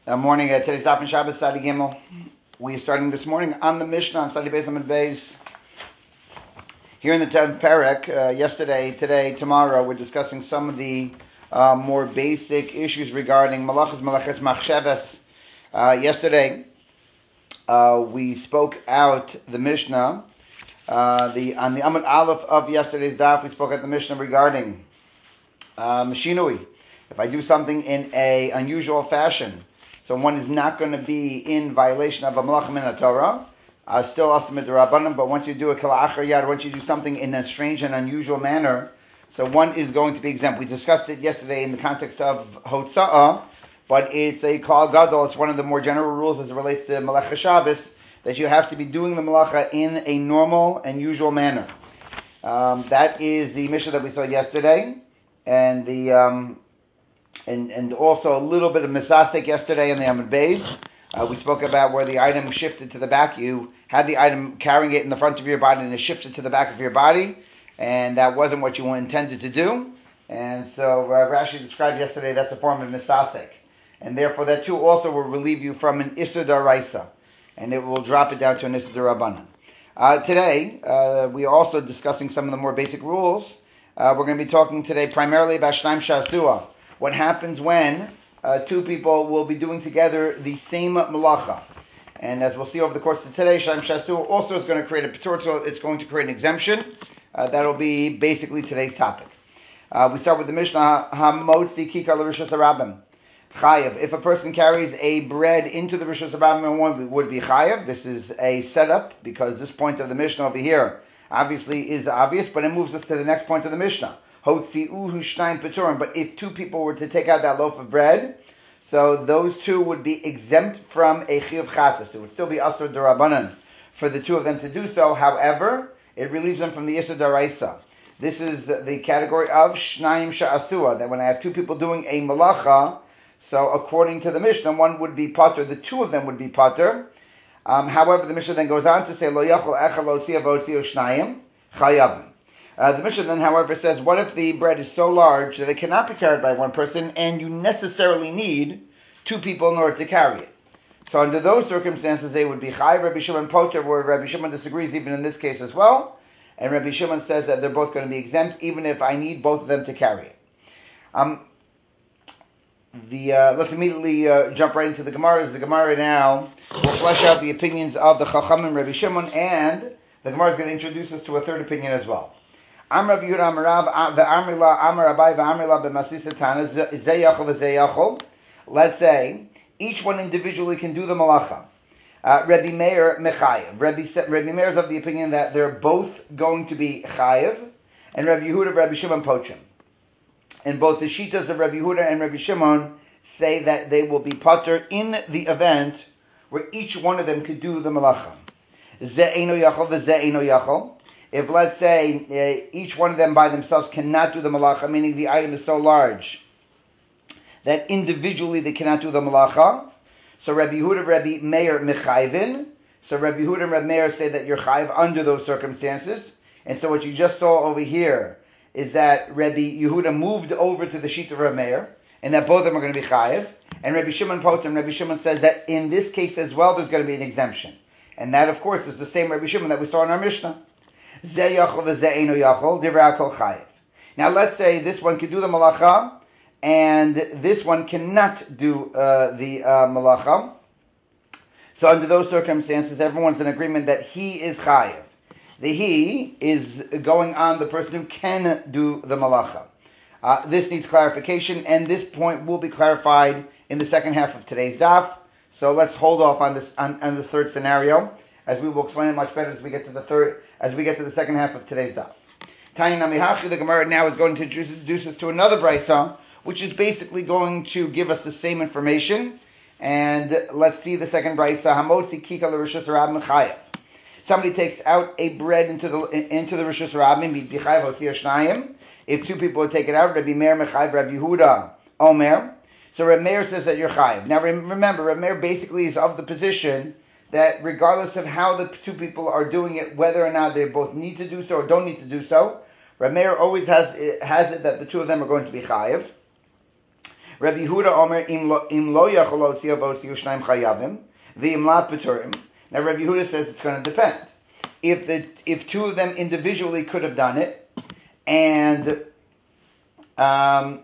Morning. Today's Daf and Shabbos Sadi Gimel. We are starting this morning on the Mishnah on Sadi Beis Amud Beis. Here in the 10th parak, yesterday, today, tomorrow, we're discussing some of the more basic issues regarding Malachas Machsheves. Yesterday, we spoke out the Mishnah. On the Amud Aleph of yesterday's Daf, we spoke out the Mishnah regarding Shinui. If I do something in a unusual fashion, so one is not going to be in violation of a malacha min Torah, still asim midrabanan. But once you do a kala achar yad, once you do something in a strange and unusual manner, so one is going to be exempt. We discussed it yesterday in the context of hotza'ah, but it's a klal gadol. It's one of the more general rules as it relates to malacha Shabbos, that you have to be doing the malacha in a normal and usual manner. That is the Mishnah that we saw yesterday, and the and also a little bit of misasek yesterday in the Amud Beis. We spoke about where the item shifted to the back. You had the item carrying it in the front of your body and it shifted to the back of your body, and that wasn't what you intended to do. And so Rashi described yesterday that's a form of misasek, and therefore that too also will relieve you from an Issur D'Oraisa, and it will drop it down to an Issur D'Rabbanan. Today we are also discussing some of the more basic rules. We're going to be talking today primarily about Shnaim Shasua. What happens when two people will be doing together the same malacha. And as we'll see over the course of today, Shnaim Shasua also is going to create a patur, so it's going to create an exemption. That'll be basically today's topic. We start with the Mishnah, Hamotzi Kikar L'Rishus Harabim. Chayav. If a person carries a bread into the Rishus Harabim, one would be chayav. This is a setup, because this point of the Mishnah over here obviously is obvious, but it moves us to the next point of the Mishnah. But if two people were to take out that loaf of bread, so those two would be exempt from a chiyuv chatzos. It would still be asur d'Rabbanan for the two of them to do so. However, it relieves them from the Issur D'Oraisa. This is the category of Shnaim Sha'asua, that when I have two people doing a malacha, so according to the Mishnah, one would be pater, the two of them would be pater. However, the Mishnah then goes on to say, Lo yachol echad lotzia v'otzio shnayim chayavim. The Mishnah then, however, says, what if the bread is so large that it cannot be carried by one person, and you necessarily need two people in order to carry it? So under those circumstances, they would be chayiv. Rabbi Shimon poter, where Rabbi Shimon disagrees even in this case as well. And Rabbi Shimon says that they're both going to be exempt, even if I need both of them to carry it. Let's immediately jump right into the Gemara. The Gemara now will flesh out the opinions of the Chachamim, Rabbi Shimon, and the Gemara is going to introduce us to a third opinion as well. Amar Rabbi Yehuda Amar Rav ve'Amrila Amar Abai ve'Amrila b'Masisa Tana zeyachol v'zeyachol. Let's say each one individually can do the malacha. Rabbi Meir mechayev. Rabbi Meir is of the opinion that they're both going to be chayev, and Rabbi Yehuda, Rabbi Shimon pochim. And both the shitas of Rabbi Yehuda and Rabbi Shimon say that they will be pater in the event where each one of them could do the malacha. Ze'eno yachol v'ze'eno yachol. If, let's say, each one of them by themselves cannot do the malacha, meaning the item is so large that individually they cannot do the malacha, so Rabbi Yehuda, Rabbi Meir mechayvin. So Rabbi Yehuda and Rabbi Meir say that you're chayiv under those circumstances. And so what you just saw over here is that Rabbi Yehuda moved over to the sheet of Rabbi Meir, and that both of them are going to be chayiv. And Rabbi Shimon potem, Rabbi Shimon says that in this case as well, there's going to be an exemption. And that, of course, is the same Rabbi Shimon that we saw in our Mishnah. Now let's say this one can do the malacha, and this one cannot do the malacha. So under those circumstances, everyone's in agreement that he is chayiv. The he is going on the person who can do the malacha. This needs clarification, and this point will be clarified in the second half of today's daf. So let's hold off on this on the third scenario, as we will explain it much better as we get to the second half of today's daf. Tanya Namihachi, the Gemara now is going to introduce us to another brisa, which is basically going to give us the same information. And let's see the second brisa. Hamotzi Kikar L'Rishus Harabim chayav. Somebody takes out a bread into the Rishus Harabim, b'chayav otzia shnayim. If two people would take it out, Rabbi Meir mechayav, Rabbi Yehuda omer. So Rabbi Meir says that you're chayav. Now remember, Rabbi Meir basically is of the position that regardless of how the two people are doing it, whether or not they both need to do so or don't need to do so, Rabbi Meir always has it that the two of them are going to be chayiv. Rabbi Yehuda Omer im lo yachol lotzi avotzi u'shnayim chayavim v'im la peturim. Now Rabbi Yehuda says it's going to depend. If two of them individually could have done it, and then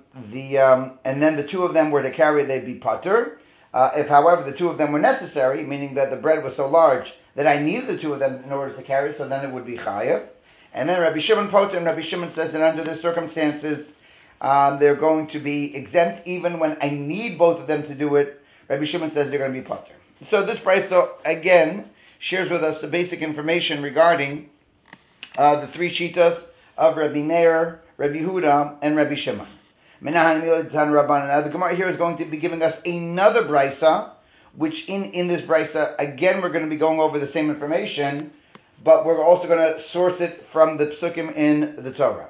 the two of them were to carry, they'd be patur. If, however, the two of them were necessary, meaning that the bread was so large that I needed the two of them in order to carry, so then it would be chayav. And then Rabbi Shimon Poter, and Rabbi Shimon says that under the circumstances, they're going to be exempt even when I need both of them to do it. Rabbi Shimon says they're going to be pater. So this brisa again shares with us the basic information regarding the three shitas of Rabbi Meir, Rabbi Yehuda, and Rabbi Shimon. Now the Gemara here is going to be giving us another brisa, which in this brisa, again, we're going to be going over the same information, but we're also going to source it from the psukim in the Torah.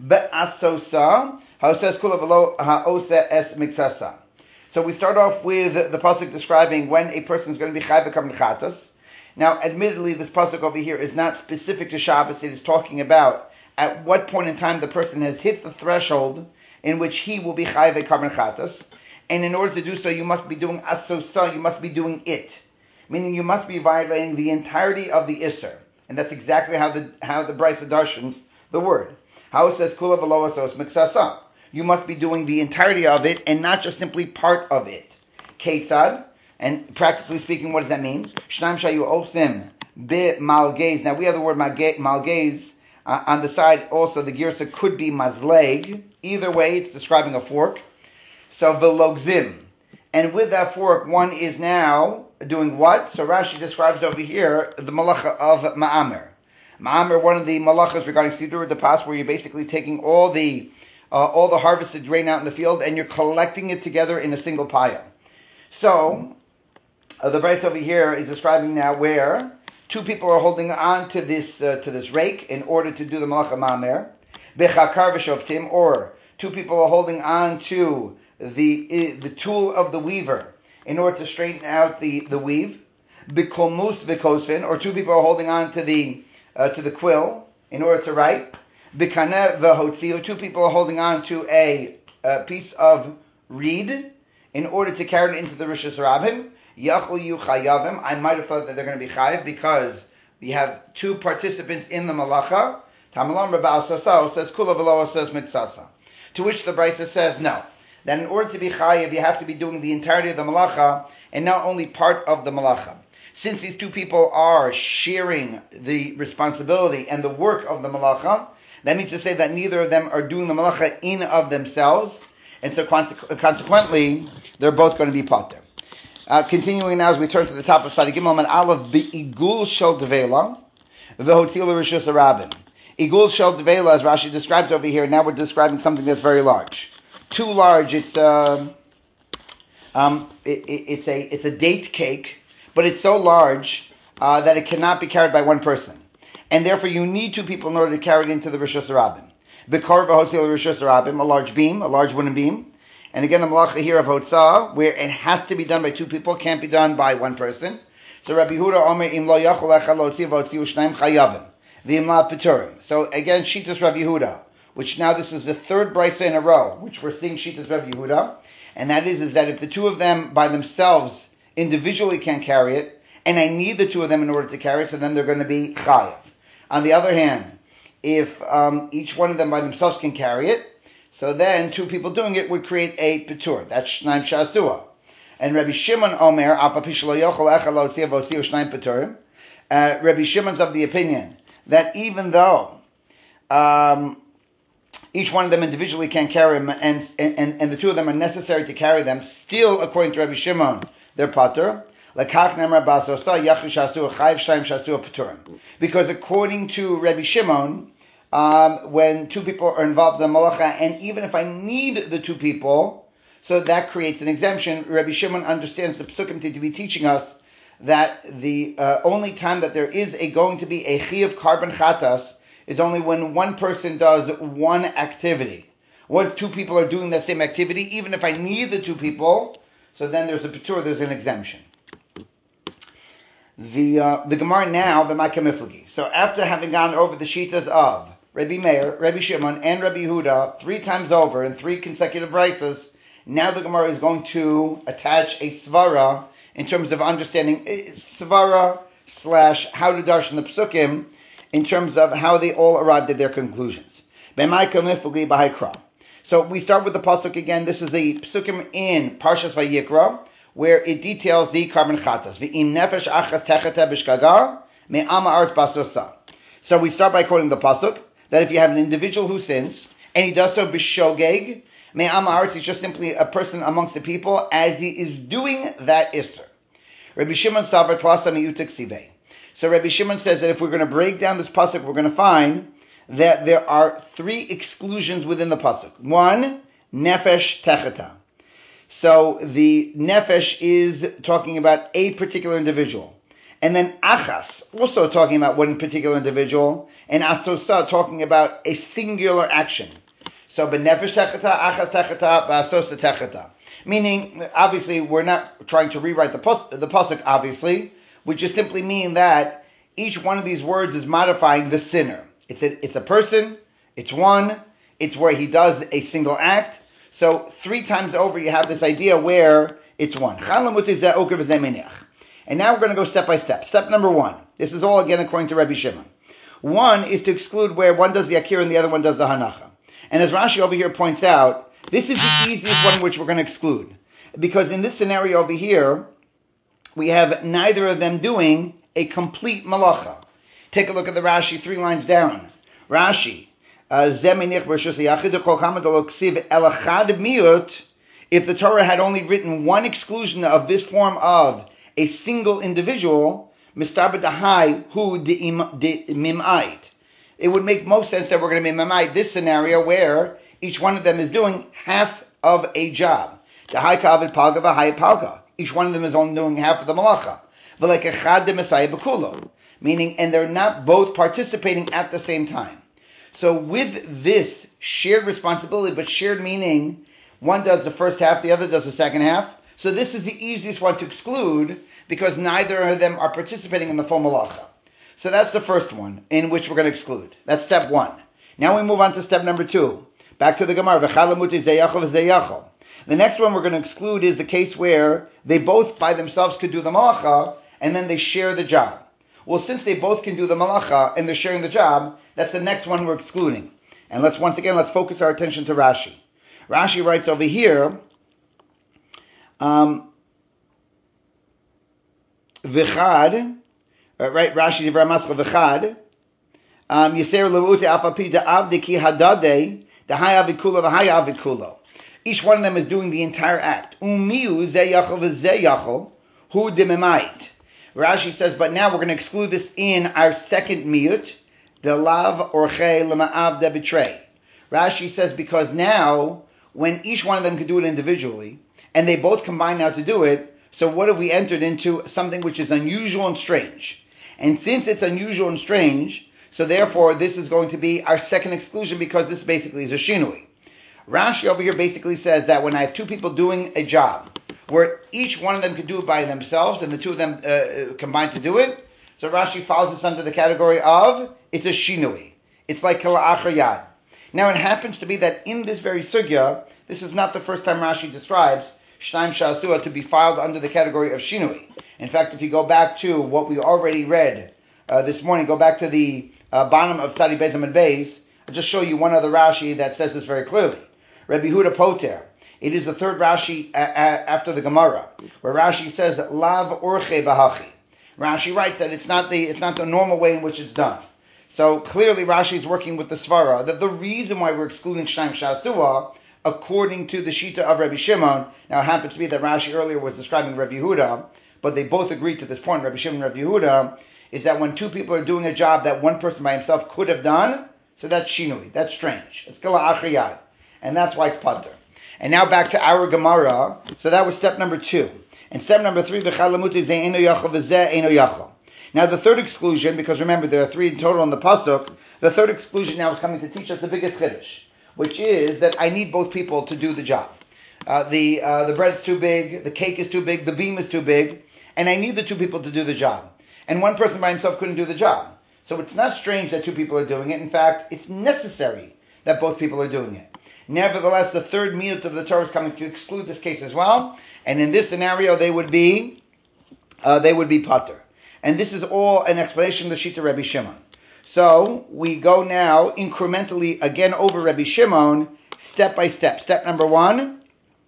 Be'asosa, ha'oseh kula v'lo ha'oseh es miksasa. So we start off with the pasuk describing when a person is going to be chayv v'karban chatas. Now, admittedly, this pasuk over here is not specific to Shabbos. It is talking about at what point in time the person has hit the threshold in which he will be chayv v'karban chatas. And in order to do so, you must be doing asosa, you must be doing it. Meaning you must be violating the entirety of the Isser. And that's exactly how the Brisa darshans the word. How it says, kula v'lo asos miksasa. You must be doing the entirety of it and not just simply part of it. Ketzad, and practically speaking, what does that mean? Shnam shayu ochsim be malgez. Now we have the word malgez on the side. Also, the girsa could be mazleg. Either way, it's describing a fork. So velogzim, and with that fork, one is now doing what? So Rashi describes over here the malacha of ma'amer. Ma'amer, one of the malachas regarding sidur depas, where you're basically taking all the harvested grain out in the field and you're collecting it together in a single pile. So the verse over here is describing now where two people are holding on to this rake in order to do the malacha ma'amer. Bechakar v'shoftim, or two people are holding on to the tool of the weaver in order to straighten out the weave. Bikolmus v'kosvin, or two people are holding on to the quill in order to write. Bikaneh v'hotzi, or two people are holding on to a piece of reed in order to carry it into the Rishus Rabbim. Yachol yu chayavim. I might have thought that they're going to be chayav because we have two participants in the malacha. Tamalam Rabba Asasa says kula v'lo says mitzasa. To which the Brisa says no. That in order to be chayiv, you have to be doing the entirety of the malacha and not only part of the malacha. Since these two people are sharing the responsibility and the work of the malacha, that means to say that neither of them are doing the malacha in of themselves, and so consequently, they're both going to be pater. Continuing now as we turn to the top of Sadi Gimel and Aleph, Be'igul shel devela v'hotil rishus harabim. Igul shel devela, as Rashi describes over here, now we're describing something that's very large. Too large, it's a date cake, but it's so large that it cannot be carried by one person. And therefore you need two people in order to carry it into the Rishus Harabim. B'kar v'hotzil Rishus Harabim, a large beam, a large wooden beam. And again, the malacha here of Hotzah, where it has to be done by two people, can't be done by one person. So Rabbi Yehuda Omer im lo yachol echad lotzi v'hotziu shnayim chayavim v'im la peturim. So again, Shitas Rabbi Yehuda, which now this is the third brisa in a row, which we're seeing Shitas Rabbi Yehuda, and that is that if the two of them by themselves individually can't carry it, and I need the two of them in order to carry it, so then they're going to be chayav. On the other hand, if each one of them by themselves can carry it, so then two people doing it would create a petur. That's shnaim shasua. And Rabbi Shimon Omer, Rabbi Shimon's of the opinion that even though each one of them individually can carry them, and the two of them are necessary to carry them, still, according to Rabbi Shimon, they're patur. Because according to Rabbi Shimon, when two people are involved in the malacha, and even if I need the two people, so that creates an exemption. Rabbi Shimon understands the psukim to be teaching us that the only time that there is going to be a chiyuv karban chatas is only when one person does one activity. Once two people are doing that same activity, even if I need the two people, so then there's a petur, there's an exemption. The Gemara now, b'Makkah Miflagi. So after having gone over the shitas of Rabbi Meir, Rabbi Shimon, and Rabbi Yehuda 3 times over in 3 consecutive brises, Now the Gemara is going to attach a svara in terms of understanding svara / how to darshan the psukim in terms of how they all arrived at their conclusions. So we start with the pasuk again. This is the psukim in Parshas Vayikra, where it details the carbon chatas. V'im nefesh achas techeta b'shkaga me'ama aretz basosa. So we start by quoting the pasuk that if you have an individual who sins and he does so b'shogeg me'ama aretz, he's just simply a person amongst the people as he is doing that isser. Rabbi Shimon savar tlasa mi'utek sivei. So Rabbi Shimon says that if we're going to break down this pasuk, we're going to find that there are 3 exclusions within the pasuk. 1, nefesh techeta. So the nefesh is talking about a particular individual. And then achas, also talking about one particular individual. And asosa, talking about a singular action. So benefesh techeta, achas techeta, asosa techeta. Meaning, obviously, we're not trying to rewrite the pasuk, obviously. We just simply mean that each one of these words is modifying the sinner. It's a person, it's one, it's where he does a single act. So 3 times over you have this idea where it's one. And now we're going to go step by step. Step number 1. This is all again according to Rabbi Shimon. 1 is to exclude where one does the akira and the other one does the hanacha. And as Rashi over here points out, this is the easiest one which we're going to exclude. Because in this scenario over here, we have neither of them doing a complete malacha. Take a look at the Rashi 3 lines down. Rashi, if the Torah had only written one exclusion of this form of a single individual, it would make most sense that we're going to be mimait this scenario where each one of them is doing half of a job. Each one of them is only doing half of the malacha. Meaning, and they're not both participating at the same time. So with this shared responsibility, but shared meaning, one does the first half, the other does the second half. So this is the easiest one to exclude because neither of them are participating in the full malacha. So that's the first one in which we're going to exclude. That's step 1. Now we move on to step number 2. Back to the Gemara. The next one we're going to exclude is the case where they both by themselves could do the malacha and then they share the job. Well, since they both can do the malacha and they're sharing the job, that's the next one we're excluding. And let's focus our attention to Rashi. Rashi writes over here, V'chad, right? Rashi Divrei Maschal V'chad, Yisrael Le'ute Afapi Da'avdi Ki Hadade Da'hai Avikula V'hai Avikulo. Each one of them is doing the entire act. Umiu Ze Yachol V'Ze Yachol Hu Dememait. Rashi says, but now we're going to exclude this in our second miyut, the lav orche lema'av de betray. Rashi says, because now, when each one of them can do it individually, and they both combine now to do it, so what have we entered into? Something which is unusual and strange. And since it's unusual and strange, so therefore this is going to be our second exclusion because this basically is a shinui. Rashi over here basically says that when I have 2 people doing a job, where each one of them could do it by themselves and the 2 of them combine to do it, so Rashi follows this under the category of, it's a shinui. It's like kala'achar yad. Now it happens to be that in this very sugya, this is not the first time Rashi describes Shnaim Sha'asua to be filed under the category of shinui. In fact, if you go back to what we already read this morning, go back to the bottom of Tzadi Beis Amud Beis, I'll just show you one other Rashi that says this very clearly. Rabbi Huda Poter. It is the third Rashi after the Gemara, where Rashi says lav orche bahachi. Rashi writes that it's not the normal way in which it's done. So clearly Rashi is working with the svara that the reason why we're excluding Shnaim Sha'asua, according to the Shita of Rabbi Shimon, now it happens to be that Rashi earlier was describing Rabbi Yehuda, but they both agreed to this point, Rabbi Shimon and Rabbi Yehuda, is that when 2 people are doing a job that one person by himself could have done, so that's shinui, that's strange. It's kala'achar yad, and that's why it's pater. And now back to our Gemara. So that was step number 2. And step number 3, now the third exclusion, because remember there are 3 in total in the pasuk, the third exclusion now is coming to teach us the biggest chiddush, which is that I need both people to do the job. The bread's too big, the cake is too big, the beam is too big, and I need the 2 people to do the job. And one person by himself couldn't do the job. So it's not strange that 2 people are doing it. In fact, it's necessary that both people are doing it. Nevertheless, the third miyut of the Torah is coming to exclude this case as well, and in this scenario, they would be pater. And this is all an explanation of the Shita Rabbi Shimon. So we go now incrementally again over Rabbi Shimon, step by step. Step number 1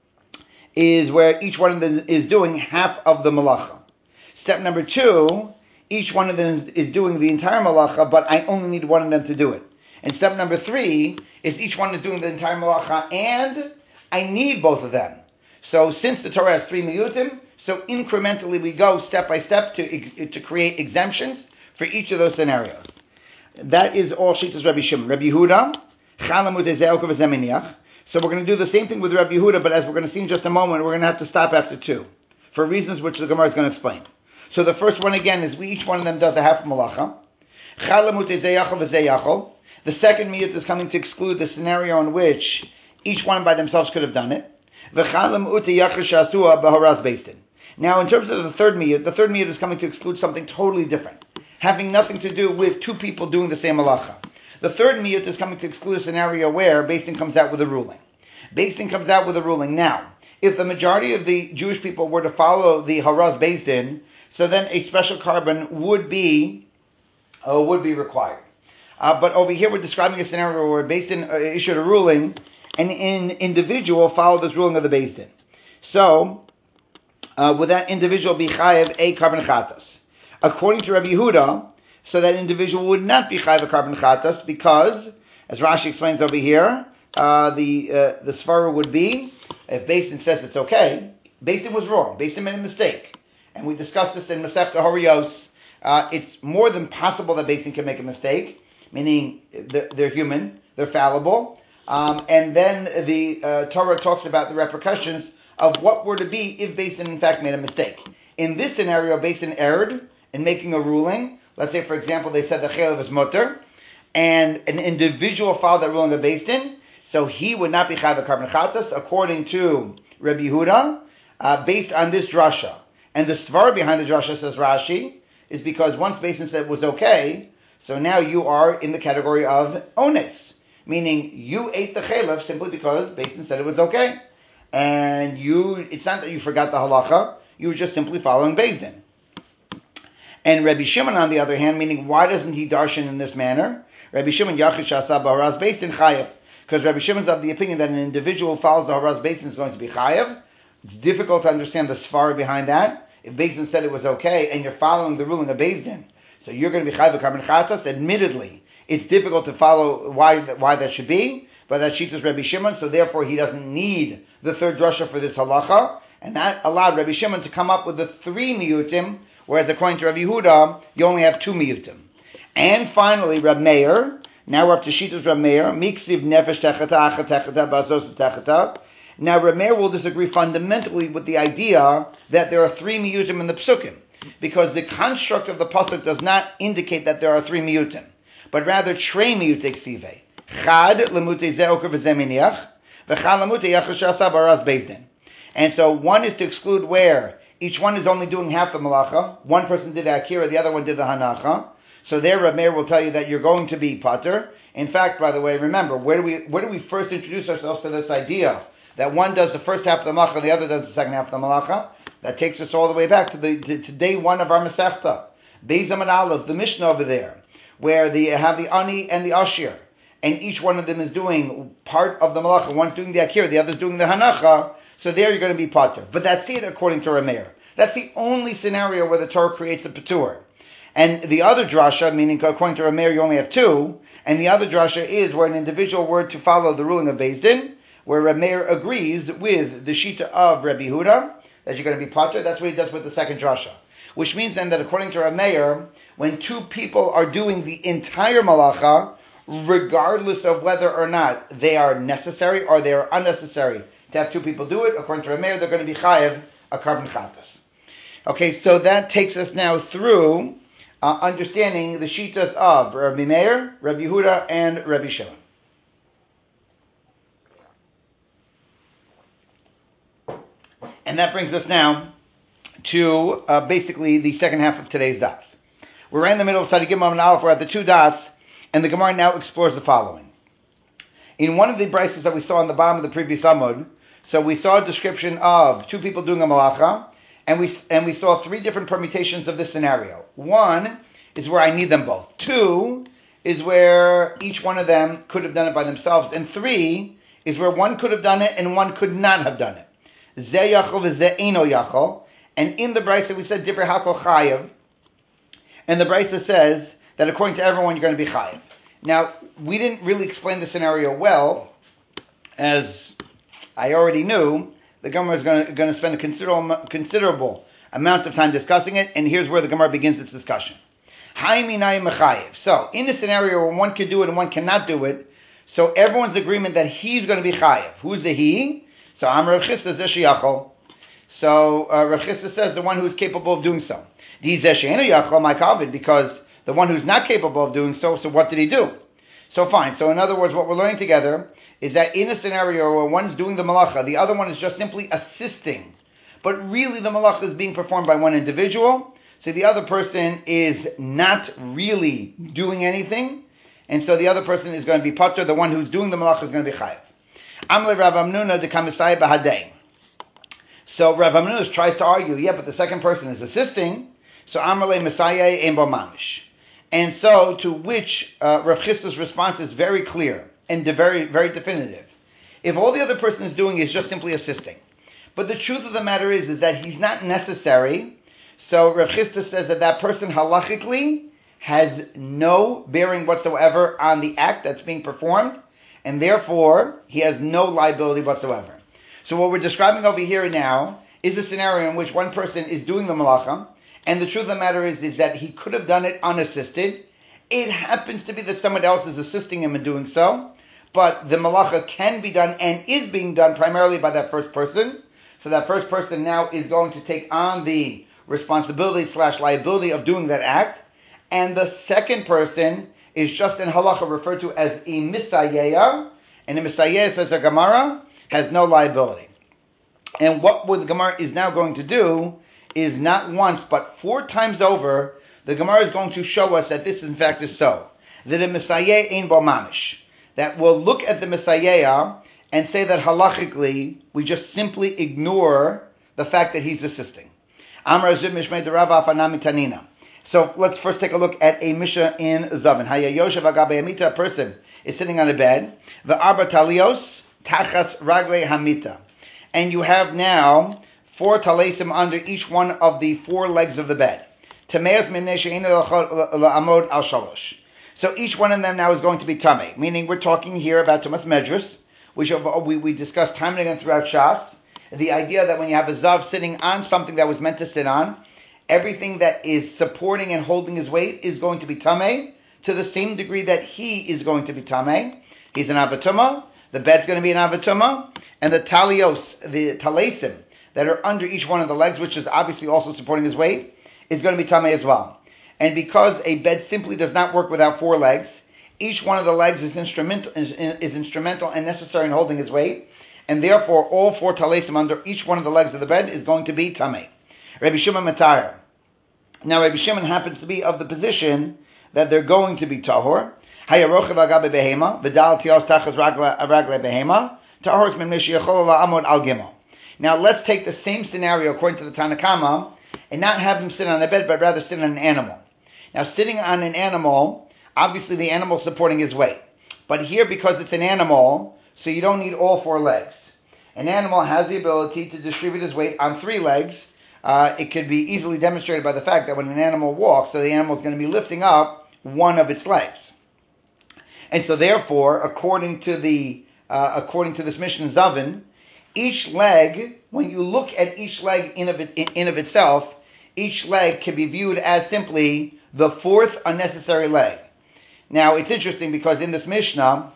is where each one of them is doing half of the malacha. Step number 2, each one of them is doing the entire malacha, but I only need one of them to do it. And step number 3 is each one is doing the entire malacha, and I need both of them. So since the Torah has 3 miyutim, so incrementally we go step by step to create exemptions for each of those scenarios. That is all Shitas Rabbi Shimon. Rabbi Yehuda, Chalamut Ezeokov Zeminiach. So we're going to do the same thing with Rabbi Yehuda, but as we're going to see in just a moment, we're going to have to stop after 2, for reasons which the Gemara is going to explain. So the first one again is each one of them does a half malacha. Chalamut Ezeyachol v'zeyachol. The second miyut is coming to exclude the scenario in which each one by themselves could have done it. V'chalamut Eyachash Asua b'horaz beistin. Now, in terms of the third miyut is coming to exclude something totally different, having nothing to do with 2 people doing the same malacha. The third miyut is coming to exclude a scenario where Beis Din comes out with a ruling. Beis Din comes out with a ruling. Now, if the majority of the Jewish people were to follow the Haraz Beis Din, so then a special carbon would be required. But over here we're describing a scenario where Beis Din issued a ruling, and an individual followed this ruling of the Beis Din. So, would that individual be chayev a carbon chatas? According to Rabbi Yehuda, so that individual would not be chayev a carbon chatas because, as Rashi explains over here, the svara would be, if Beis Din says it's okay, Beis Din was wrong. Beis Din made a mistake. And we discussed this in Masechta Horios. It's more than possible that Beis Din can make a mistake, meaning they're human, they're fallible. And then the Torah talks about the repercussions of what were to be if Beis Din in fact made a mistake. In this scenario, Beis Din erred in making a ruling. Let's say, for example, they said the chaylev is mutter, and an individual followed that ruling of Beis Din, so he would not be chayav carbon chatas, according to Rabbi Yehuda, based on this drasha. And the svar behind the drasha, says Rashi, is because once Beis Din said it was okay, so now you are in the category of ones, meaning you ate the chaylev simply because Beis Din said it was okay. And it's not that you forgot the halacha, you were just simply following Beis Din. And Rabbi Shimon, on the other hand, meaning why doesn't he darshan in this manner? Rabbi Shimon Yachish Asa B'Haraz Beis Din Chayev, because Rabbi Shimon's of the opinion that an individual who follows the Haraz Beis Din is going to be Chayev. It's difficult to understand the svara behind that. If Beis Din said it was okay and you're following the ruling of Beis Din, so you're going to be Chayev Karban Chatas. Admittedly, it's difficult to follow why that should be, but that Shitas Rabbi Shimon, so therefore he doesn't need the third drasha for this halacha, and that allowed Rabbi Shimon to come up with the 3 miyutim, whereas according to Rabbi Yehuda, you only have 2 miyutim. And finally, Rab Meir, now we're up to Shitas Rab Meir, Miksiv Nefesh Techata Acha Techata Bazos Techata. Now Rab Meir will disagree fundamentally with the idea that there are 3 miyutim in the psukim, because the construct of the pasuk does not indicate that there are 3 miyutim, but rather trei miyutek sive. Chad lemute zeoker v'zeminiach, v'chad lemute yachashasa baraz Beis Din. And so one is to exclude where each one is only doing half the malacha. One person did akira, the other one did the hanacha. So there, Rab Meir will tell you that you're going to be pater. In fact, by the way, remember, where do we first introduce ourselves to this idea that one does the first half of the malacha and the other does the second half of the malacha? That takes us all the way back to day 1 of our Masechta, Beis Amud Aleph, the Mishnah over there, where you have the ani and the ashir, and each one of them is doing part of the malacha. One's doing the akira, the other's doing the hanacha. So there you're going to be pater. But that's it according to Rab Meir. That's the only scenario where the Torah creates the patur. And the other drasha, meaning according to Rab Meir you only have 2, and the other drasha is where an individual were to follow the ruling of Beis Din, where Rab Meir agrees with the shita of Rabbi Yehuda, that you're going to be pater. That's what he does with the second drasha. Which means then that according to Rab Meir, when 2 people are doing the entire malacha, regardless of whether or not they are necessary or they are unnecessary to have 2 people do it, according to Rab Meir, they're going to be chayev a carbon chatas. Okay, so that takes us now through understanding the shitas of Rabbi Meir, Rabbi Yehuda, and Rabbi Shimon. And that brings us now to basically the second half of today's daf. We're in the middle of Sadi Gimel and Aleph. We're at the 2 dots, and the Gemara now explores the following. In one of the brises that we saw on the bottom of the previous Amud, so we saw a description of two people doing a malacha, and we saw three different permutations of this scenario. One is where I need them both. Two is where each one of them could have done it by themselves. And three is where one could have done it and one could not have done it. Ze yachol v'ze eino yachol. And in the brisa we said divrei hakol chayav. And the brisa says that according to everyone you're going to be chayav. Now, we didn't really explain the scenario well, as I already knew. The Gemara is going to spend a considerable amount of time discussing it, and here's where the Gemara begins its discussion. So, in a scenario where one can do it and one cannot do it, so everyone's agreement that he's going to be chayiv. Who's the he? So, Rav Chisda zeh. So, Rav Chisda says the one who is capable of doing so. Because the one who's not capable of doing so what did he do? So fine. So in other words, what we're learning together is that in a scenario where one's doing the malacha, the other one is just simply assisting, but really the malacha is being performed by one individual, so the other person is not really doing anything, and so the other person is going to be patur, the one who's doing the malacha is going to be chayiv. Amle Rav Amnuna de Kamisai Bahadei. So Rav Amnuna tries to argue, but the second person is assisting, so Amrle Messiah Ein Bo Mamish. And so, to which Rav Chisda's response is very clear and very, very definitive. If all the other person is doing is just simply assisting, but the truth of the matter is that he's not necessary, so Rav Chisda says that person halachically has no bearing whatsoever on the act that's being performed, and therefore he has no liability whatsoever. So what we're describing over here now is a scenario in which one person is doing the malacha, and the truth of the matter is that he could have done it unassisted. It happens to be that someone else is assisting him in doing so, but the malacha can be done and is being done primarily by that first person. So that first person now is going to take on the responsibility/liability of doing that act, and the second person is just in halacha referred to as a misayeya, and a misayeya, says the Gemara, has no liability. And what the Gemara is now going to do is not once, but 4 times over, the Gemara is going to show us that this in fact is so. That a Messiah ein bo mamish. That we'll look at the Messiah and say that halachically, we just simply ignore the fact that he's assisting. Amar Zib Mishmei Derava Afanami Tanina. So let's first take a look at a Mishnah in Zavin. Haya Yoshev Agabe Hamita, a person is sitting on a bed. The Arba Talios Tachas Ragle Hamita. And you have now 4 talesim under each one of the 4 legs of the bed. So each one of them now is going to be tameh, meaning we're talking here about Tumas Medrus, which we discussed time and again throughout Shas. The idea that when you have a zav sitting on something that was meant to sit on, everything that is supporting and holding his weight is going to be tameh to the same degree that he is going to be tameh. He's an avatuma, the bed's going to be an avatuma, and the talios, the talesim, that are under each one of the legs, which is obviously also supporting his weight, is going to be tameh as well. And because a bed simply does not work without 4 legs, each one of the legs is instrumental and necessary in holding his weight, and therefore all 4 talesim under each one of the legs of the bed is going to be tameh. Rabbi Shimon Matar. Now Rabbi Shimon happens to be of the position that they're going to be tahor. Hayarochav agabe behema, v'dal tios tachas ragle behema, tahor min mishiyachol la'amod al gimel. Now let's take the same scenario according to the Tanna Kama and not have him sit on a bed, but rather sit on an animal. Now sitting on an animal, obviously the animal is supporting his weight. But here, because it's an animal, so you don't need all 4 legs. An animal has the ability to distribute his weight on 3 legs. It could be easily demonstrated by the fact that when an animal walks, so the animal is going to be lifting up one of its legs. And so therefore, according to this Mishnah in Zavin, each leg, when you look at each leg in of itself, each leg can be viewed as simply the 4th unnecessary leg. Now, it's interesting because in this Mishnah,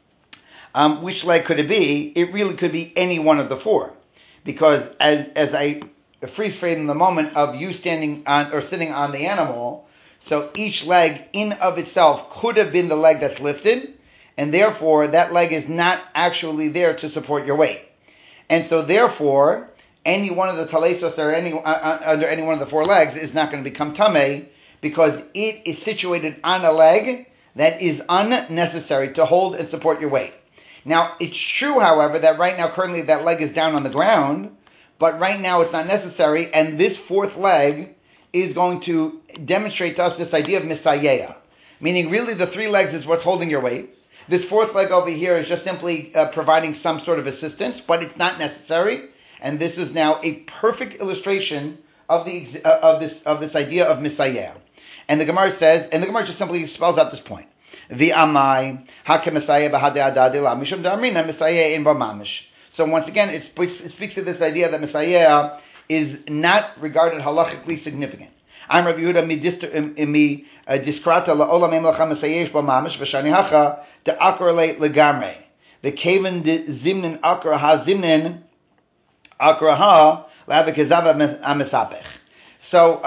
which leg could it be? It really could be any one of the 4. Because as I freeze frame the moment of you standing on or sitting on the animal, so each leg in of itself could have been the leg that's lifted, and therefore that leg is not actually there to support your weight. And so therefore, any one of the talesos or under any one of the 4 legs is not going to become tameh, because it is situated on a leg that is unnecessary to hold and support your weight. Now, it's true, however, that right now, currently, that leg is down on the ground, but right now it's not necessary, and this fourth leg is going to demonstrate to us this idea of misayea, meaning really the three legs is what's holding your weight. This fourth leg over here is just simply providing some sort of assistance, but it's not necessary, and this is now a perfect illustration of this idea of misayea. And the Gemara says, and the Gemara just simply spells out this point. V'amai hakemesayeh b'hadei adadila mishum da'amrina misayeh in b'mamish. So once again, it speaks to this idea that misayeh is not regarded halachically significant. I'm Rabbi Yehuda mi diskrata la'olam emlacha misayeh b'mamish v'shani hacha de'akar legamrei v'keven zimnin akar ha zimnin akar ha la'avikazava amesapech. So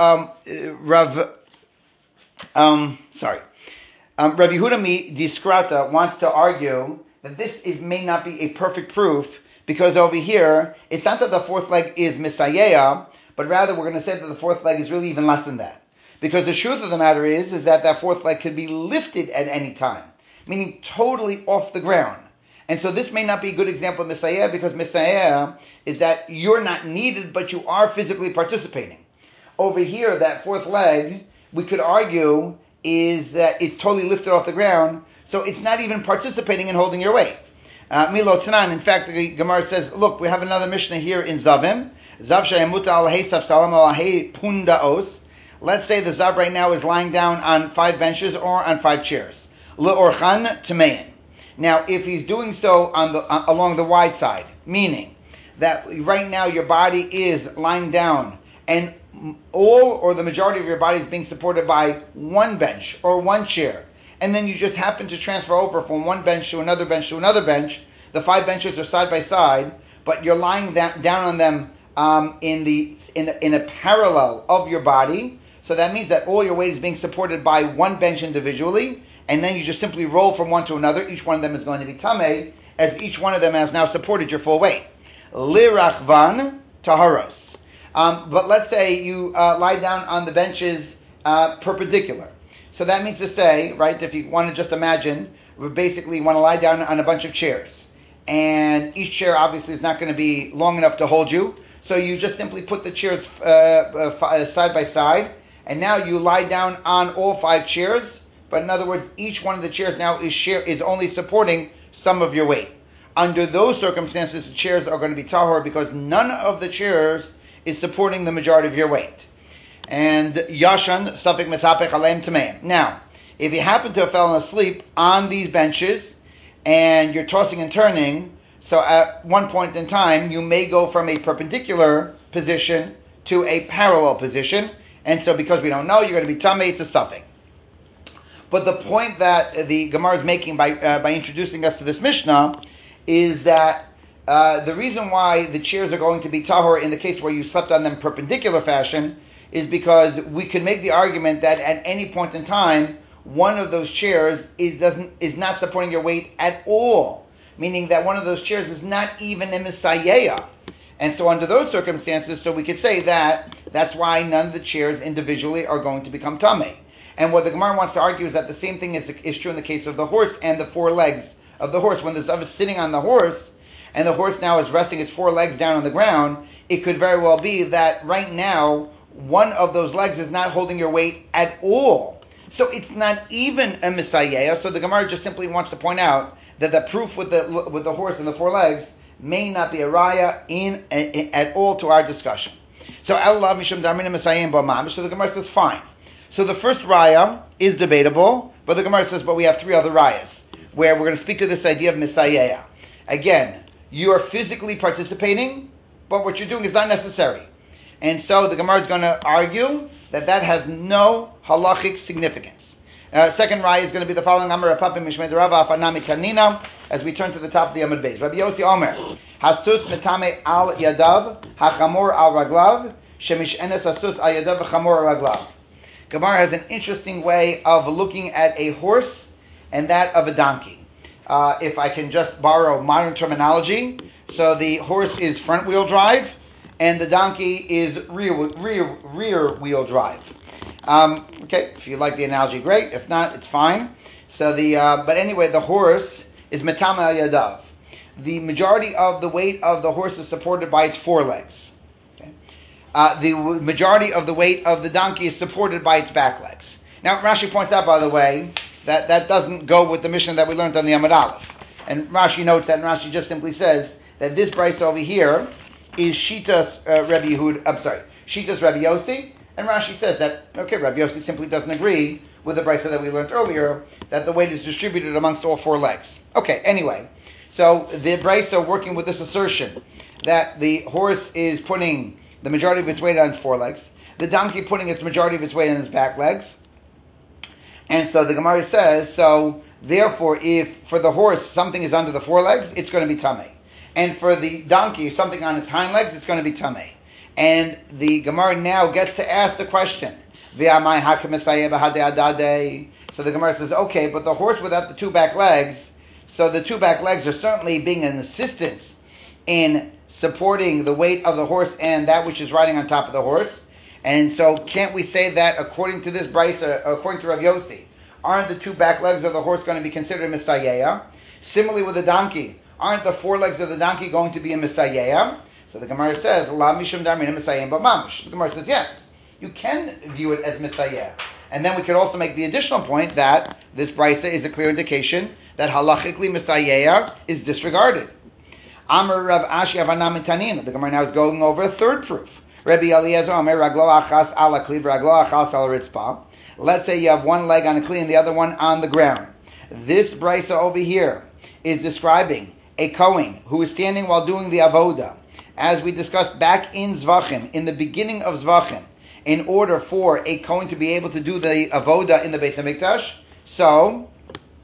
Rabbi Yehuda mi diskrata wants to argue that this may not be a perfect proof, because over here, it's not that the fourth leg is misayea, but rather we're going to say that the fourth leg is really even less than that. Because the truth of the matter is that fourth leg could be lifted at any time, meaning totally off the ground. And so this may not be a good example of misayea, because misayea is that you're not needed, but you are physically participating. Over here, that fourth leg, we could argue, is that it's totally lifted off the ground, so it's not even participating in holding your weight. Milo Tanan, in fact, the Gemara says, look, we have another Mishnah here in Zavim. Zav she'emuta al heisaf salam al pundaos. Let's say the Zav right now is lying down on 5 benches or on 5 chairs. Le'orchan tamein. Now, if he's doing so along the wide side, meaning that right now your body is lying down and all or the majority of your body is being supported by one bench or one chair, and then you just happen to transfer over from one bench to another bench to another bench. The 5 benches are side by side, but you're lying down on them in a parallel of your body. So that means that all your weight is being supported by one bench individually, and then you just simply roll from one to another. Each one of them is going to be tameh, as each one of them has now supported your full weight. Lirachvan taharos. But let's say you lie down on the benches perpendicular. So that means to say, right, if you want to just imagine, basically you want to lie down on a bunch of chairs. And each chair obviously is not going to be long enough to hold you. So you just simply put the chairs side by side. And now you lie down on all 5 chairs. But in other words, each one of the chairs now is only supporting some of your weight. Under those circumstances, the chairs are going to be tahor, because none of the chairs is supporting the majority of your weight. And Yashan, Safik Mesapech Aleim Tameim. Now, if you happen to have fallen asleep on these benches and you're tossing and turning, so at one point in time, you may go from a perpendicular position to a parallel position. And so because we don't know, you're going to be Tameh, it's a Safik. But the point that the Gemara is making by introducing us to this Mishnah is that the reason why the chairs are going to be tahor in the case where you slept on them perpendicular fashion is because we can make the argument that at any point in time, one of those chairs is not supporting your weight at all, meaning that one of those chairs is not even a misayea. And so under those circumstances, so we could say that that's why none of the chairs individually are going to become tameh. And what the Gemara wants to argue is that the same thing is true in the case of the horse and the 4 legs of the horse. When the Zav is sitting on the horse, and the horse now is resting its 4 legs down on the ground, it could very well be that right now, one of those legs is not holding your weight at all. So it's not even a misayeh. So the Gemara just simply wants to point out that the proof with the horse and the 4 legs may not be a raya at all to our discussion. So Allah mishum darmina misayim b'mamish. So the Gemara says fine. So the first raya is debatable, but the Gemara says, but we have 3 other rayas where we're going to speak to this idea of misayeh. Again, you are physically participating, but what you're doing is not necessary. And so the Gemara is going to argue that has no halachic significance. Second raya is going to be the following: Amar Rapapim Mishmei Rava Afanami Tanina. As we turn to the top of the Amud Beis, Rabbi Yossi Omer Hasus Metame Al Yadav Hachamor Al Raglav Shemish Enes Hasus Al Yadav Hachamor Al Raglav. Gemara has an interesting way of looking at a horse and that of a donkey. If I can just borrow modern terminology, so the horse is front wheel drive and the donkey is rear wheel drive. Okay, if you like the analogy, great. If not, it's fine. So but anyway, the horse is metam al yadav. the majority of the weight of the horse is supported by its forelegs. Okay? The majority of the weight of the donkey is supported by its back legs. Now, Rashi points out, by the way, that doesn't go with the Mishnah that we learned on the Amud Aleph. And Rashi notes that, and Rashi just simply says that this brisa over here is Shitas Rabbi Yossi, and Rashi says that, okay, Rabbi Yossi simply doesn't agree with the brisa that we learned earlier, that the weight is distributed amongst all four legs. Okay, anyway, so the brisa working with this assertion that the horse is putting the majority of its weight on its forelegs, the donkey putting its majority of its weight on its back legs, and so the Gemara says, so therefore, if for the horse something is under the forelegs, it's going to be tamei. And for the donkey, something on its hind legs, it's going to be tamei. And the Gemara now gets to ask the question, so the Gemara says, okay, but the horse without the two back legs, so the two back legs are certainly being an assistance in supporting the weight of the horse and that which is riding on top of the horse. And so can't we say that according to this brisa, according to Rav Yossi, aren't the two back legs of the horse going to be considered misayeya? Similarly with the donkey, aren't the four legs of the donkey going to be a misayeya? So the Gemara says, La mishum darmin misayim b'mamish. The Gemara says, yes, you can view it as misayeya. And then we could also make the additional point that this brisa is a clear indication that halachically misayeya is disregarded. Amar Rav Ashi Avanam Tanin. The Gemara now is going over a third proof. Rabbi Eliezer Omer Raglo Achas Ala Kli Raglo Achas Ala Ritzpa. Let's say you have one leg on a kli and the other one on the ground. This brisa over here is describing a Kohen who is standing while doing the avoda, as we discussed back in Zvachim, in the beginning of Zvachim, in order for a Kohen to be able to do the avoda in the Beis Hamikdash. So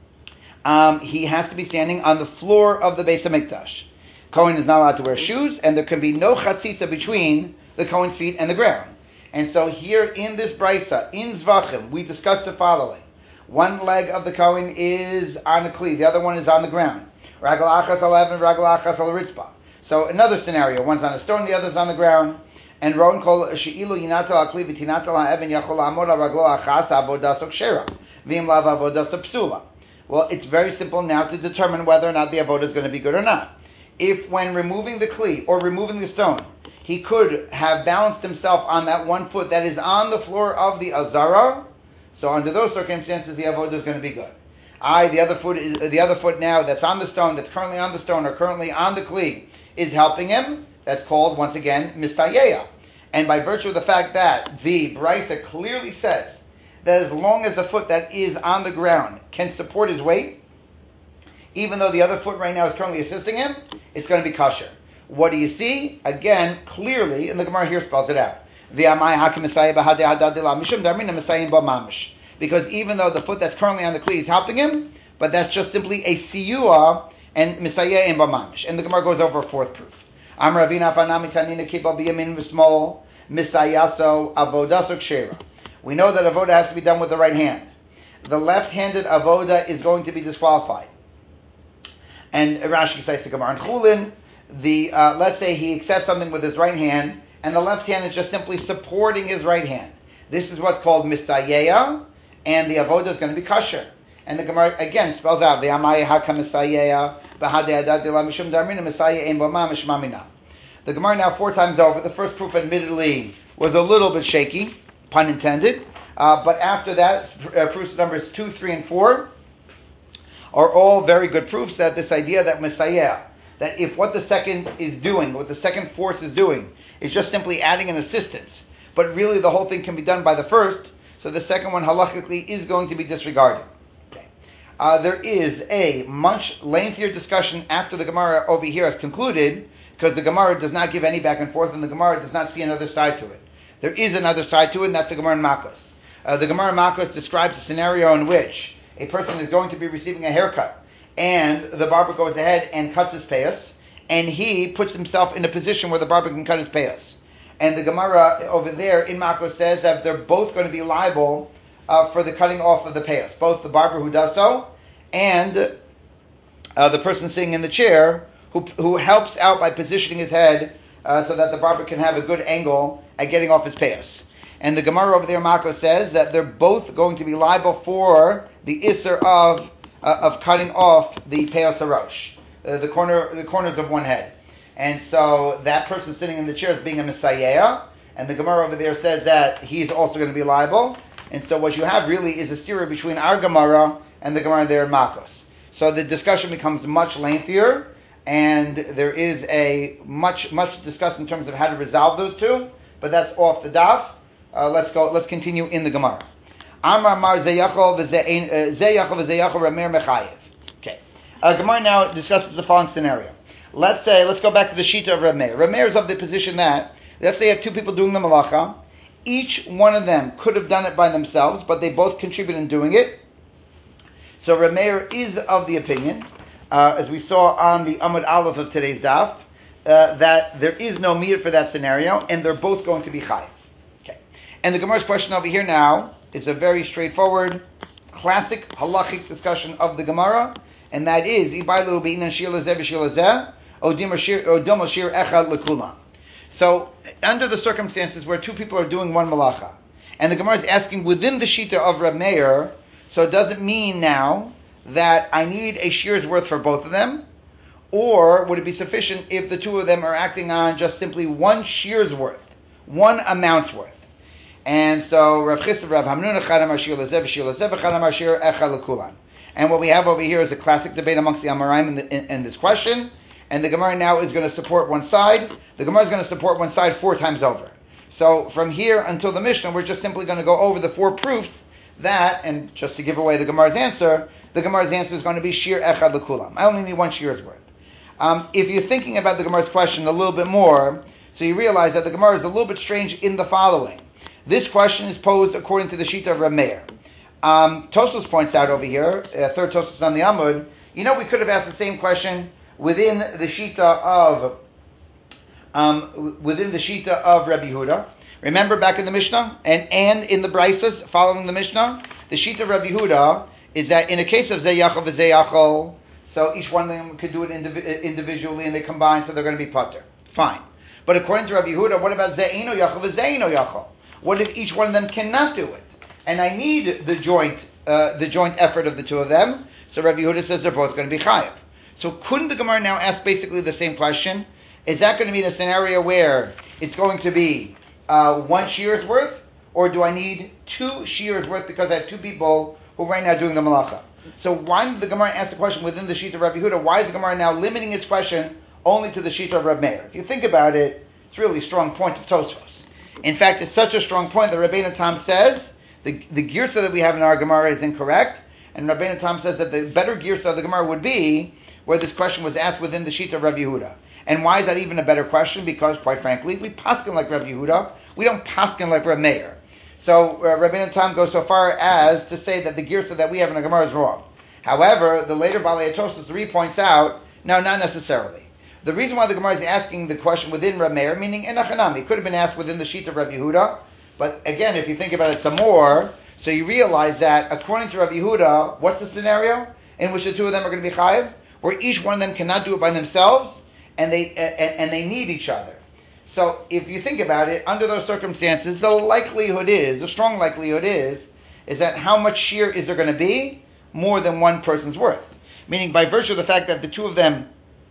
he has to be standing on the floor of the Beis Hamikdash. Kohen is not allowed to wear shoes, and there can be no chatzitza between the Kohen's feet and the ground. And so here in this brisa, in Zvachim, we discussed the following. One leg of the Kohen is on a kli, the other one is on the ground. Ragel achas al even, ragel achas al ritzpa. So another scenario, one's on a stone, the other's on the ground. And Ron kol she'ilu yinatal al kli v'tinatal ha'eben yachol ha'amod al raglo achas avodas okshera v'im lav avodas psula. Well, it's very simple now to determine whether or not the avodah is going to be good or not. If when removing the kli or removing the stone, he could have balanced himself on that one foot that is on the floor of the azara, so under those circumstances the avodah is going to be good. The other foot now that's on the stone, that's currently on the stone or currently on the kli, is helping him. That's called once again misayeya. And by virtue of the fact that the brisa clearly says that as long as the foot that is on the ground can support his weight, even though the other foot right now is currently assisting him, it's going to be kosher. What do you see? Again, clearly, and the Gemara here spells it out. Because even though the foot that's currently on the kli is helping him, but that's just simply a siyua and misayeh in b'mamish. And the Gemara goes over a fourth proof. We know that avoda has to be done with the right hand. The left-handed avoda is going to be disqualified. And Rashi cites the Gemara in Chulin. Let's say he accepts something with his right hand, and the left hand is just simply supporting his right hand. This is what's called misayeya, and the avoda is going to be kosher. And the Gemara again spells out the amaya haka misayeya b'hadei adadila mishum darmina misayeya ein b'mamish mamina. The Gemara now 4 times over. The first proof, admittedly, was a little bit shaky, pun intended. But after that, proofs numbers 2, 3, and 4 are all very good proofs that this idea that misayeya, that if what the second is doing, what the second force is doing, is just simply adding an assistance, but really the whole thing can be done by the first, so the second one halachically is going to be disregarded. Okay. There is a much lengthier discussion after the Gemara over here has concluded, because the Gemara does not give any back and forth, and the Gemara does not see another side to it. There is another side to it, and that's the Gemara in Makos. The Gemara in Makos describes a scenario in which a person is going to be receiving a haircut, and the barber goes ahead and cuts his payas, and he puts himself in a position where the barber can cut his payas. And the Gemara over there in Makos says that they're both going to be liable for the cutting off of the payas, both the barber who does so and the person sitting in the chair who helps out by positioning his head so that the barber can have a good angle at getting off his payas. And the Gemara over there in Makos says that they're both going to be liable for the isser of cutting off the payas harosh. the corners of one head. And so that person sitting in the chair is being a Messiah, and the Gemara over there says that he's also going to be liable. And so what you have really is a steer between our Gemara and the Gemara there in Makos. So the discussion becomes much lengthier, and there is a much discussed in terms of how to resolve those two, but that's off the daf. Let's continue in the Gemara. Amar Mar Zeyachol v'Zeyachol Rameir Mechayev. Okay. Gemara now discusses the following scenario. Let's go back to the Shita of Rameir. Rameir is of the position that, let's say you have two people doing the malacha. Each one of them could have done it by themselves, but they both contribute in doing it. So Rameir is of the opinion, as we saw on the Amud Aleph of today's daf, that there is no miyut for that scenario, and they're both going to be chayiv. Okay. And the Gemara's question over here now is a very straightforward, classic halachic discussion of the Gemara, and that is Ibailu beinan shir lazeh v'shir lazeh, odim shir echad lekulam. So, under the circumstances where two people are doing one malacha, and the Gemara is asking within the shita of Reb Meir, so it doesn't mean now that I need a shear's worth for both of them, or would it be sufficient if the two of them are acting on just simply one shear's worth, one amount's worth? And so Rav Chisda, Rav Hamnuna, Chad Amar shir lazeh v'shir lazeh, v'chad Amar shir echad lekulan. And what we have over here is a classic debate amongst the Amoraim in this question. And the Gemara now is going to support one side. The Gemara is going to support one side 4 times over. So from here until the Mishnah, we're just simply going to go over the 4 proofs that, and just to give away the Gemara's answer is going to be shir echad lekulam. I only need one shear's worth. If you're thinking about the Gemara's question a little bit more, so you realize that the Gemara is a little bit strange in the following. This question is posed according to the Shita of Rameir. Tosfos points out over here, third Tosfos on the Amud, we could have asked the same question within the Shita of Rabbi Yehuda. Remember back in the Mishnah and in the Braisas following the Mishnah, the Shita of Rabbi Yehuda is that in a case of Zeyachol v'Zeyachol, so each one of them could do it individually and they combine, so they're going to be pater. Fine. But according to Rabbi Yehuda, what about Ze'ino Yachol v'Ze'ino Yachol? What if each one of them cannot do it? And I need the joint effort of the two of them. So Rabbi Yehuda says they're both going to be chayiv. So couldn't the Gemara now ask basically the same question? Is that going to be in a scenario where it's going to be 1 shear's worth, or do I need 2 shear's worth because I have 2 people who are right now doing the malacha? So why did the Gemara ask the question within the sheet of Rabbi Yehuda? Why is the Gemara now limiting its question only to the sheet of Rabbi Meir? If you think about it, it's really a strong point of Tosfos. In fact, it's such a strong point that Rabbeinu Tam says the girsa that we have in our Gemara is incorrect, and Rabbeinu Tam says that the better girsa of the Gemara would be where this question was asked within the sheet of Rabbi Yehuda. And why is that even a better question? Because, quite frankly, we paskin like Rabbi Yehuda. We don't paskin like Rabbi Meir. So Rabbeinu Tam goes so far as to say that the girsa that we have in the Gemara is wrong. However, the later Balei Tosfos points out, no, not necessarily. The reason why the Gemara is asking the question within Rabbi Meir, meaning enachanami, it could have been asked within the sheet of Rabbi Yehuda. But again, if you think about it some more, so you realize that according to Rabbi Yehuda, what's the scenario in which the two of them are going to be chayiv? Where each one of them cannot do it by themselves, and they need each other. So if you think about it, under those circumstances, the strong likelihood is that how much shear is there going to be? More than one person's worth. Meaning by virtue of the fact that the two of them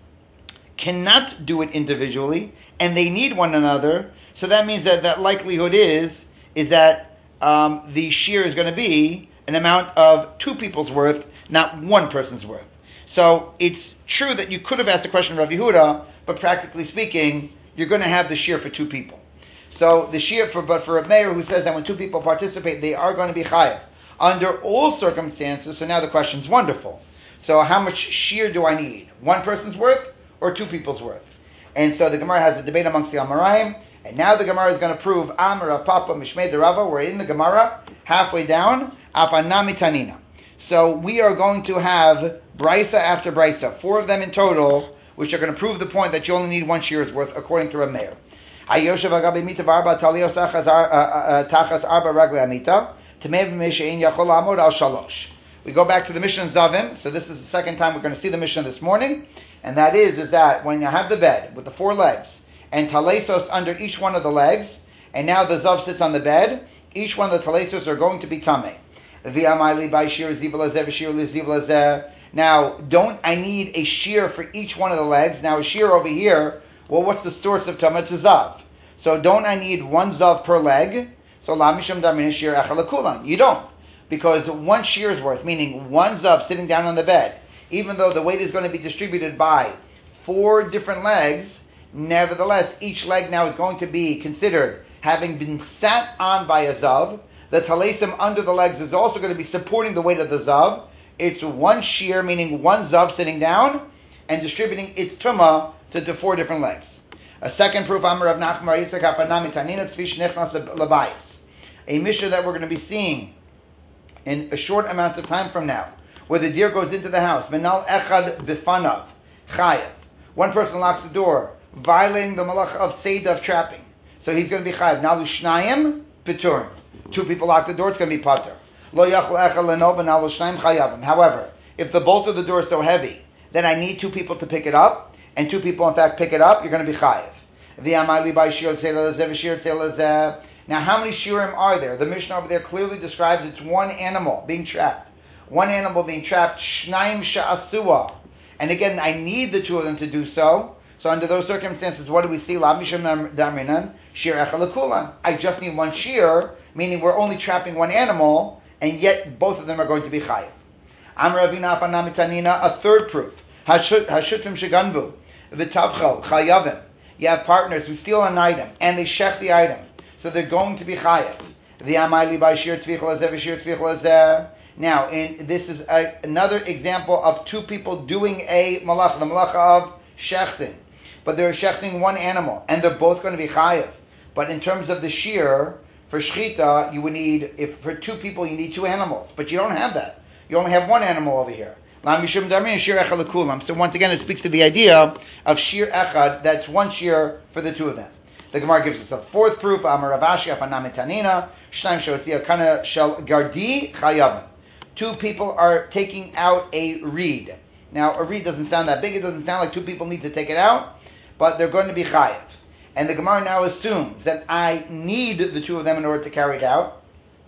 cannot do it individually, and they need one another, so that means that likelihood is that the shear is going to be an amount of 2 people's worth, not 1 person's worth. So it's true that you could have asked the question of Rav Yehuda, but practically speaking, you're going to have the shear for 2 people. So the shear for Rav Meir, who says that when 2 people participate, they are going to be chayav under all circumstances. So now the question's wonderful. So how much shear do I need? 1 person's worth or 2 people's worth? And so the Gemara has a debate amongst the Amoraim, and now the Gemara is going to prove Amar Papa Mishmei Derava. We're in the Gemara, halfway down, Afanami Tanina. So we are going to have Brisa after Brisa, 4 of them in total, which are going to prove the point that you only need 1 shear's worth, according to Rav Meir. Hayoshev agabi mita varba taliyos tachas arba ragle amita tamei b'meishein yachol amod al shalosh. We go back to the Mishnah in Zavim. So this is the second time we're going to see the Mishnah this morning, and that is that when you have the bed with the 4 legs and talesos under each one of the legs, and now the zav sits on the bed, each one of the talesos are going to be tamei. Now, don't I need a shear for each one of the legs? Now, a shear over here, well, what's the source of Tumah? It's a Zav. So don't I need one Zav per leg? So La Mishum Damin Shear Echel Kulan. You don't. Because one shear's worth, meaning one Zav sitting down on the bed, even though the weight is going to be distributed by 4 different legs, nevertheless, each leg now is going to be considered having been sat on by a Zav. The Talesim under the legs is also going to be supporting the weight of the Zav. It's one shear, meaning one Zav sitting down and distributing its Tumah to the 4 different legs. A second proof, Amar Rav Nachman Yitzchak Hapanami Tanina Tzvi Shnichnas Labayis. A Mishnah that we're going to be seeing in a short amount of time from now, where the deer goes into the house. Menal echad bifanav chayav. One person locks the door, violating the malach of tzeidah of trapping. So he's going to be chayav. Nalu shnayim piturim. 2 people lock the door, it's going to be pater. Lo yachol echad lenov nalu shnayim chayavim. However, if the bolt of the door is so heavy, then I need 2 people to pick it up, and 2 people in fact pick it up, you're going to be chayav. V'amali by shir tzeilah lezeh v'shir tzeilah lezeh. Now, how many shiurim are there? The Mishnah over there clearly describes it's one animal being trapped. One animal being trapped, shnayim sha'asua. And again, I need the 2 of them to do so. So under those circumstances, what do we see? La mishum daminan, shir echel kulan. I just need one shear, meaning we're only trapping one animal, and yet both of them are going to be chayiv. Amar Ravina Afanami Tanina, a third proof. Hashutrim sheganvu, v'tavchel, chayavim. You have partners who steal an item, and they shech the item. So they're going to be chayav. Now, this is another example of 2 people doing a malacha, the malacha of shechting. But they're shechting one animal, and they're both going to be chayav. But in terms of the shear, for shechita, you would need, if for 2 people, you need 2 animals. But you don't have that. You only have one animal over here. So once again, it speaks to the idea of shir echad, that's one shear for the 2 of them. The Gemara gives us a 4th proof. Amar Rav Ashi Afanami Tanina Shnaim Shotzia Kana Shel Gardi Chayavim. 2 people are taking out a reed. Now, a reed doesn't sound that big. It doesn't sound like 2 people need to take it out, but they're going to be chayav. And the Gemara now assumes that I need the 2 of them in order to carry it out.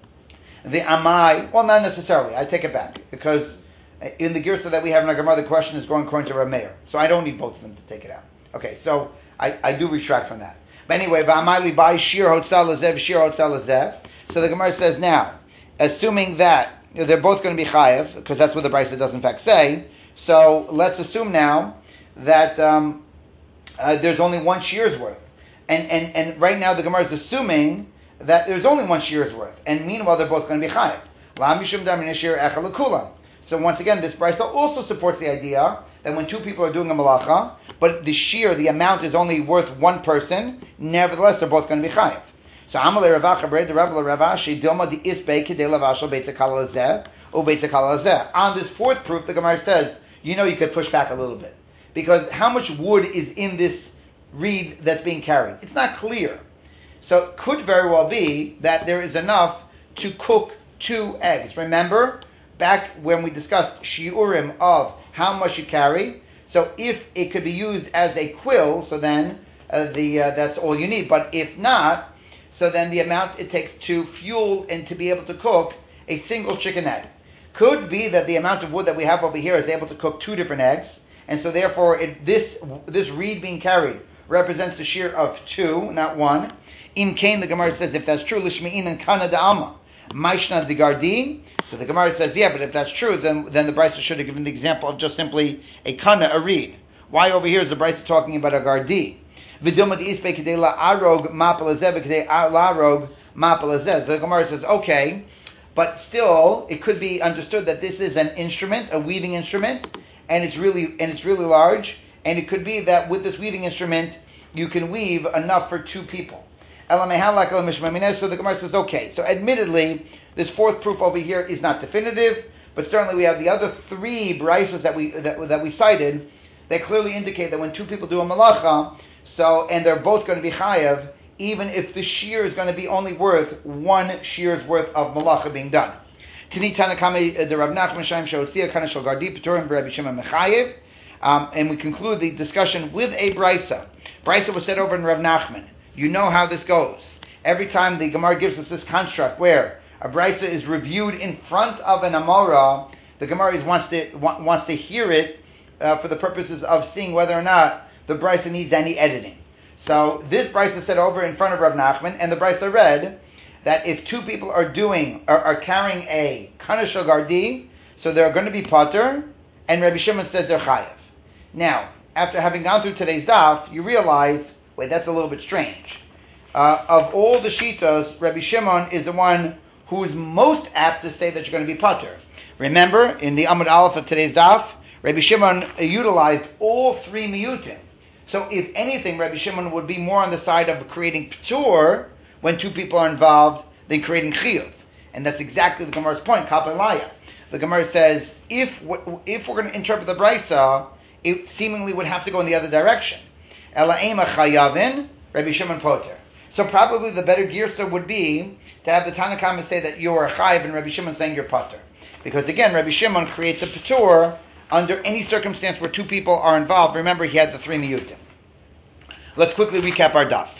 The Amai, well, not necessarily. I take it back because in the Girsa that we have in our Gemara, the question is going according to Rav Meir. So I don't need both of them to take it out. Okay, so I do retract from that. But anyway, v'amali by shir hotzal lezev, shir hotzal lezev. So the Gemara says now, assuming that they're both going to be chayav, because that's what the Brisa does in fact say. So let's assume now that there's only one shear's worth, and right now the Gemara is assuming that there's only one shear's worth, and meanwhile they're both going to be chayav. La mishum damin shir echel kulam. So once again, this Brisa also supports the idea that when 2 people are doing a malacha, but the shear, the amount is only worth 1 person, nevertheless they're both going to be chayav. So Amalei Rav Acha Bred Rav Ashi Dilma Di Isbei Kedei Lavashal Beit Zakal Lazeh or Beit Zakal Lazeh. On this 4th proof, the Gemara says, you could push back a little bit because how much wood is in this reed that's being carried? It's not clear. So it could very well be that there is enough to cook 2 eggs. Remember, back when we discussed shiurim of how much you carry. So if it could be used as a quill, so then that's all you need. But if not, so then the amount it takes to fuel and to be able to cook a single chicken egg. Could be that the amount of wood that we have over here is able to cook 2 different eggs, and so therefore this reed being carried represents the shear of 2, not 1. In Cain, the Gemara says, if that's true, Lishmein and Kana Da'alma, Maishna de Gardi. So the Gemara says, yeah, but if that's true, then the Brisa should have given the example of just simply a kana, a reed. Why over here is the Brisa talking about a gardi? The Gemara says, okay, but still, it could be understood that this is an instrument, a weaving instrument, and it's really large, and it could be that with this weaving instrument, you can weave enough for 2 people. So the Gemara says, okay, so admittedly, this 4th proof over here is not definitive, but certainly we have the other 3 brises that we cited that clearly indicate that when 2 people do a malacha, and they're both going to be chayav, even if the shear is going to be only worth 1 shear's worth of malacha being done. And we conclude the discussion with a brisa. Brisa was said over in Rav Nachman. You know how this goes. Every time the Gemara gives us this construct where a brisa is reviewed in front of an amora, The Gemara wants to hear it for the purposes of seeing whether or not the Brisa needs any editing. So this Brisa said over in front of Rav Nachman, and the Brisa read that if two people are carrying a Kanashal Gardi, so they're going to be Pater, and Rabbi Shimon says they're Chayav. Now, after having gone through today's daf, you realize, wait, that's a little bit strange. Of all the Shitas, Rabbi Shimon is the one who is most apt to say that you're going to be Pater. Remember, in the Amud Aleph of today's daf, Rabbi Shimon utilized all three miyutim. So if anything, Rabbi Shimon would be more on the side of creating Ptur when two people are involved than creating Chiyuv. And that's exactly the Gemara's point, Kapelaya. The Gemara says, if we're going to interpret the Brisa, it seemingly would have to go in the other direction. Ela'ema Chayavin, Rabbi Shimon Poter. So probably the better girsa would be to have the Tanakama say that you are Chayav and Rabbi Shimon saying you're Poter. Because again, Rabbi Shimon creates a Ptur under any circumstance where two people are involved. Remember, he had the three miyutim. Let's quickly recap our daf.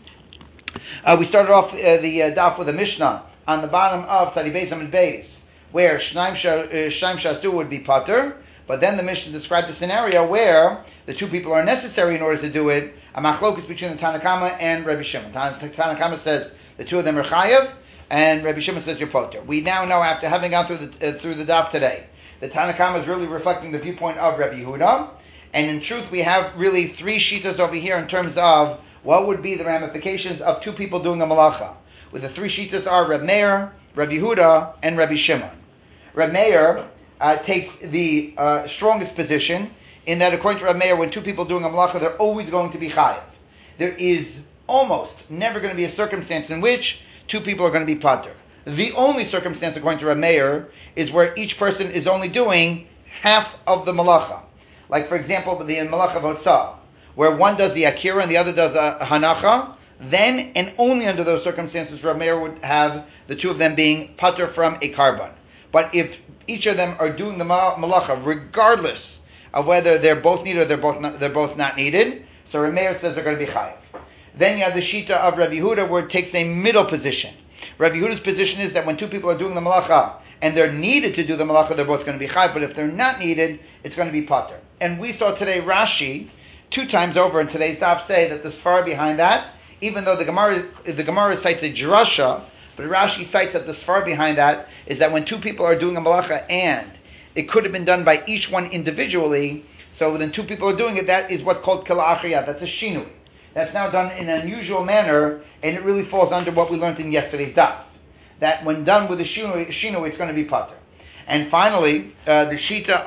We started off the daf with a Mishnah on the bottom of Tzadi Beis Amud Beis, where Shnaim Shastu would be Pater, but then the Mishnah described a scenario where the two people are necessary in order to do it, a machlokus between the Tanakama and Rabbi Shimon. Tanakama says the two of them are Chayav, and Rabbi Shimon says you're Pater. We now know, after having gone through the daf today, the Tanakama is really reflecting the viewpoint of Rabbi Yehuda, and in truth we have really three shitas over here in terms of what would be the ramifications of two people doing a malacha. With the three shitas are Reb Meir, Rabbi Yehuda, and Rabbi Shimon. Reb Meir takes the strongest position in that, according to Reb Meir, when two people doing a malacha, they're always going to be chayav. There is almost never going to be a circumstance in which two people are going to be pater. The only circumstance, according to Reb Meir, is where each person is only doing half of the malacha. Like, for example, the malacha of Hotzah, where one does the akira and the other does a hanacha. Then, and only under those circumstances, Reb Meir would have the two of them being pater from a karban. But if each of them are doing the malacha, regardless of whether they're both needed or they're both not needed, so Reb Meir says they're going to be chayav. Then you have the shita of Rabbi Yehuda, where it takes a middle position. Rabbi Yehuda's position is that when two people are doing the malacha and they're needed to do the malacha, they're both going to be chayav. But if they're not needed, it's going to be pater. And we saw today Rashi, 2 times over in today's daf, say that the svara behind that, even though the Gemara cites a drasha, but Rashi cites that the svara behind that is that when two people are doing a malacha and it could have been done by each one individually, so when two people are doing it, that is what's called kala achriya. That's a shinui. That's now done in an unusual manner, and it really falls under what we learned in yesterday's daf. That when done with a shinui, it's going to be pater. And finally, the shita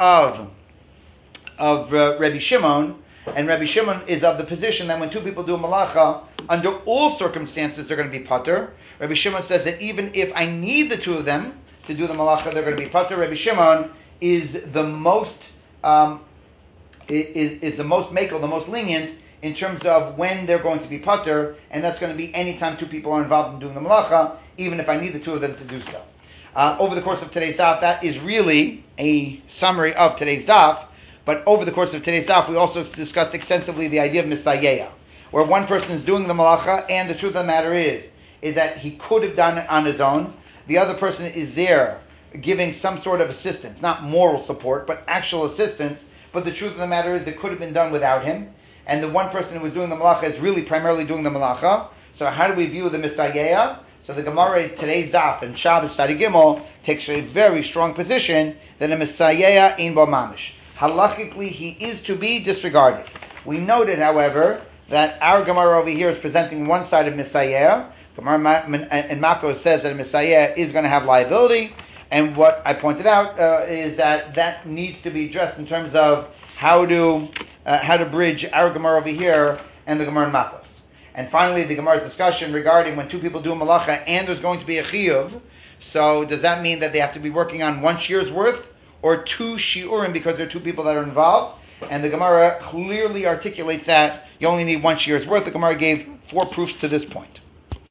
of Rabbi Shimon, and Rabbi Shimon is of the position that when two people do a malacha, under all circumstances they're going to be pater. Rabbi Shimon says that even if I need the two of them to do the malacha, they're going to be pater. Rabbi Shimon is the most is the most makel, the most lenient in terms of when they're going to be pater, and that's going to be anytime two people are involved in doing the malacha, even if I need the two of them to do so. Over the course of today's daf, that is really a summary of today's daf. But over the course of today's daf, we also discussed extensively the idea of misayeya, where one person is doing the malacha, and the truth of the matter is that he could have done it on his own. The other person is there giving some sort of assistance, not moral support, but actual assistance. But the truth of the matter is it could have been done without him. And the one person who was doing the malacha is really primarily doing the malacha. So how do we view the misayeya? So the Gemara, today's daf, and Shabbos Tzadi Gimel, takes a very strong position that a misayeya ein bo mamish. Halachically, he is to be disregarded. We noted, however, that our Gemara over here is presenting one side of Misayeh. Gemara in Makos says that a Misayeh is going to have liability, and what I pointed out is that needs to be addressed in terms of how to bridge our Gemara over here and the Gemara in Makos. And finally, the Gemara's discussion regarding when two people do a malacha and there's going to be a chiyuv. So does that mean that they have to be working on 1 year's worth, or 2 shiurim because there are two people that are involved? And the Gemara clearly articulates that you only need 1 year's worth. The Gemara gave 4 proofs to this point.